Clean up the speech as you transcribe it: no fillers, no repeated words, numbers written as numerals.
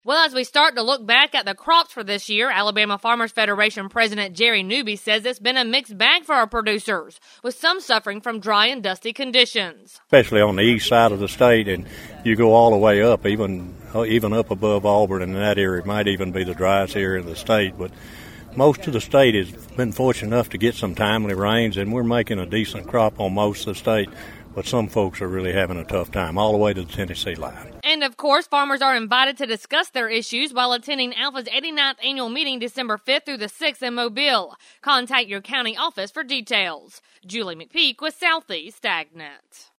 Well, as we start to look back at the crops for this year, Alabama Farmers Federation President Jerry Newby says it's been a mixed bag for our producers, with some suffering from dry and dusty conditions. Especially on the east side of the state, and you go all the way up, even up above Auburn, and that area might even be the driest area in the state. But most of the state has been fortunate enough to get some timely rains, and we're making a decent crop on most of the state. But some folks are really having a tough time, all the way to the Tennessee line. And, of course, farmers are invited to discuss their issues while attending Alpha's 89th annual meeting December 5th through the 6th in Mobile. Contact your county office for details. Julie McPeak with Southeast AgNet.